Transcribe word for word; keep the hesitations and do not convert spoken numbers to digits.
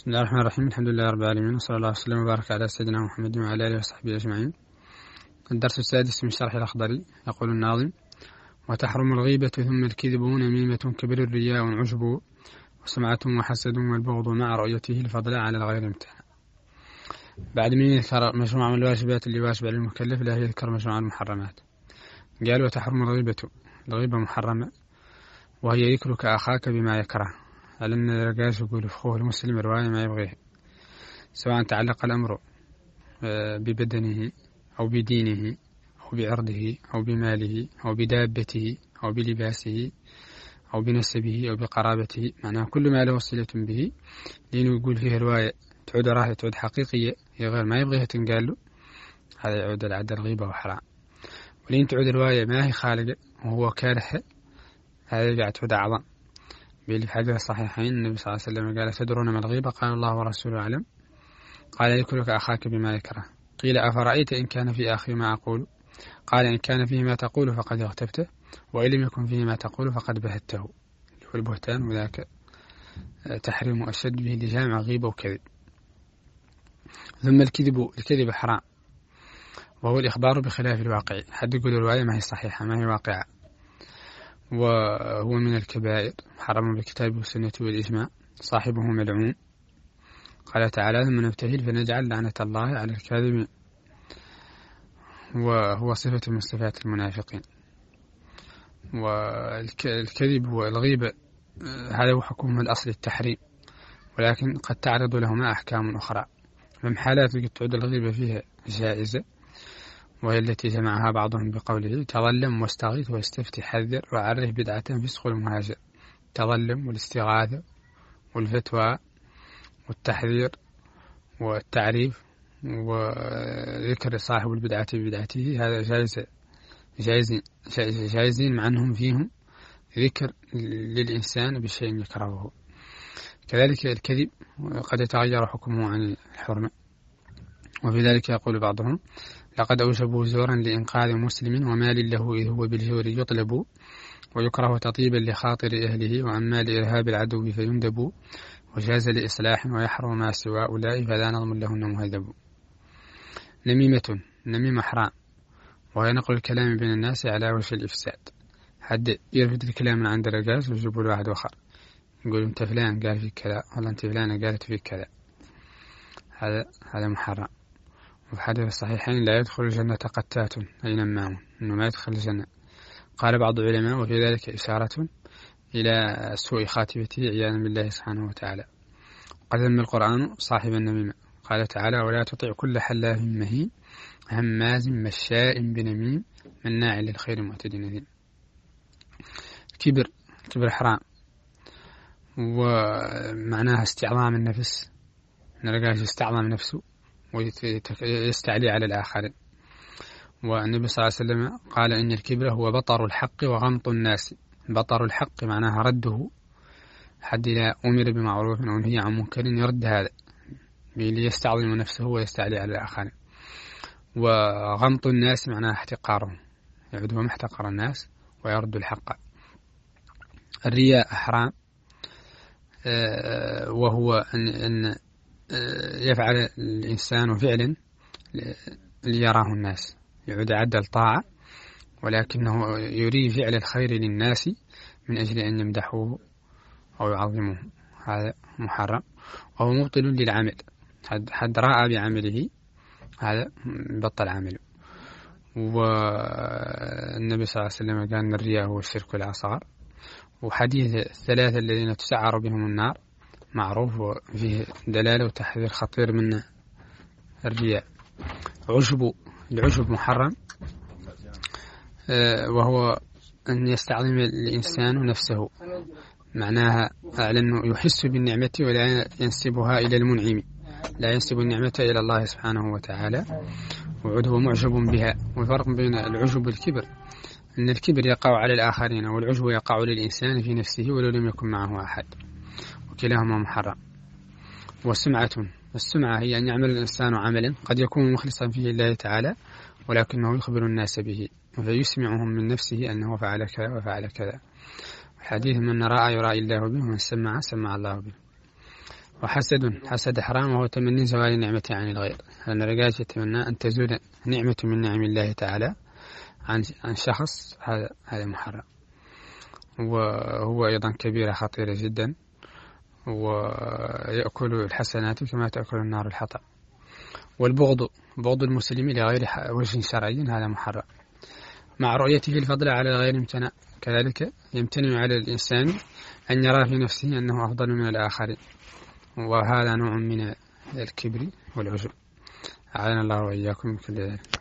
بسم الله الرحمن الرحيم. الحمد لله رب العالمين، وصلى الله وسلم وبارك على سيدنا محمد وعلى آله وصحبه أجمعين. الدرس السادس من شرح الأخضري. يقول الناظم: وتحرم الغيبة ثم الكذب نميمة كبر الرياء عجب وسمعة وحسد والبغض مع رؤيته الفضل على الغير امتنع. بعد من يذكر مجموعة من الواجبات اللي واجب على المكلف لا يذكر مجموعة المحرمات. قال: وتحرم الغيبة، الغيبة محرمة، وهي ذكرك أخاك بما يكره، على أن الرجاج يقول فخوه المسلم رواية ما يبغيه، سواء تعلق الأمر ببدنه أو بدينه أو بعرضه أو بماله أو بدابته أو بلباسه أو بنسبه أو بقرابته، معناه كل ما له صلة به، لأنه يقول فيه رواية تعود راهي تعود حقيقية، هي غير ما يبغيها تنقال له، هذا يعود العدل الغيبة وحرام. ولين تعود رواية ما هي خالقة وهو كاره، هذا قاعد تعود أعظم. بيلي في حديث الصحيحين النبي صلى الله عليه وسلم قال: تدرون ما الغيبة؟ قال: الله ورسوله أعلم. قال: يذكرك أخاك بما يكره. قيل: أفرأيت إن كان في أخي ما أقول؟ قال: إن كان فيه ما تقول فقد اغتبته، وإن لم يكن فيه ما تقول فقد بهته. والبهتان وذاك تحريم أشد به لجامع غيبة وكذب. ثم الكذب، الكذب حرام، وهو الإخبار بخلاف الواقع. حد يقول الرواية ما هي صحيحة ما هي واقعة، وهو من الكبائر، حرم بالكتاب والسنة والإجماع، صاحبه ملعون. قال تعالى: ثم نبتهل فنجعل لعنة الله على الكاذبين، وهو صفة من صفات المنافقين. والكذب والغيبة هذا هو حكم الأصل التحريم، ولكن قد تعرض لهما أحكام أخرى. من حالات قد تعود الغيبة فيها جائزة، وهي التي جمعها بعضهم بقوله: تظلم واستغيث واستفتي حذر وعرف بدعة فسق المهاجر. تظلم والاستغاثة والفتوى والتحذير والتعريف وذكر صاحب البدعة ببدعته، هذا جائز جائزين جائزين مع أنهم فيهم ذكر للإنسان بشيء يكرهه. كذلك الكذب قد يتغير حكمه عن الحرمة، وفي ذلك يقول بعضهم: لقد أوجبوا زورا لإنقاذ مسلم ومال له إذ هو بالجور يطلب، ويكره تطيبا لخاطر أهله وأما لإرهاب العدو فيندب، وجاز لإصلاح ويحرم ما سوى أولئك فلا نظم لهن مهذب. نميمة، نميمة حرام، وهي نقل الكلام بين الناس على وجه الإفساد. حد يرفض الكلام من عند الرجال ويجيب له واحد آخر يقول: أنت فلان قال فيك كذا، ولا أنت فلانة قالت فيك كذا، هذا هذا محرم. وفي حديث الصحيحين: لا يدخل الجنة قتات، أي نمام، إنه ما يدخل الجنة. قال بعض العلماء: وفي ذلك إشارة إلى سوء خاتمته عياذا بالله سبحانه وتعالى. قد ذم القرآن صاحب النميمة، قال تعالى: ولا تطع كل حلاف مهين هماز مشاء بنميم مناع للخير معتد نثيم. كبر، كبر حرام، ومعناها استعظام النفس، نلقاش يستعظم نفسه ويستعلي على الآخرين. والنبي صلى الله عليه وسلم قال: إن الكبر هو بطر الحق وغمط الناس. بطر الحق معناها رده، حد لا أمر بمعروف أو نهي عن منكر يرد هذا ليستعظم نفسه ويستعلي على الآخرين. وغمط الناس معناها احتقارهم، يعود هو محتقر الناس ويرد الحق. الرياء حرام، وهو أن, أن يفعل الإنسان فعلا ليراه الناس، يعود عدل طاعة، ولكنه يريد فعل الخير للناس من أجل أن يمدحوه أو يعظموه، هذا محرم، وهو مبطل للعمل. حد رأى بعمله هذا بطل عمله. والنبي صلى الله عليه وسلم قال: أن الرياء هو الشرك الأصغر. وحديث الثلاثة الذين تسعر بهم النار معروف، وفيه دلالة وتحذير خطير من الرياء. عجب، العجب محرم، وهو أن يستعظم الإنسان نفسه، معناها على أنه يحس بالنعمة ولا ينسبها إلى المنعم، لا ينسب النعمة إلى الله سبحانه وتعالى، وعود هو معجب بها. والفرق بين العجب والكبر أن الكبر يقع على الآخرين، والعجب يقع للإنسان في نفسه ولو لم يكن معه أحد، وكلاهما محرم. والسمعة، السمعة هي أن يعمل الإنسان عملا قد يكون مخلصا فيه الله تعالى، ولكنه يخبر الناس به فيسمعهم من نفسه أنه فعل كذا وفعل كذا. الحديث: من رأى يرى الله به، ومن سمع سمع الله به. وحسد حسد حرام، وهو تمني زوال نعمة عن الغير، أن الرجال يتمنى أن تزول نعمة من نعم الله تعالى عن عن شخص، هذا هذا محرم، وهو أيضا كبيرة خطيرة جدا، ويأكل الحسنات كما تأكل النار الحطب. والبغض بغض المسلم لغير وجه شرعي، هذا محرم، مع رؤيته الفضل على الغير امتنع. كذلك يمتنع على الإنسان أن يرى في نفسه أنه أفضل من الآخرين، وهذا نوع من الكبر والعجب، أعاذنا الله وإياكم من كل ذلك.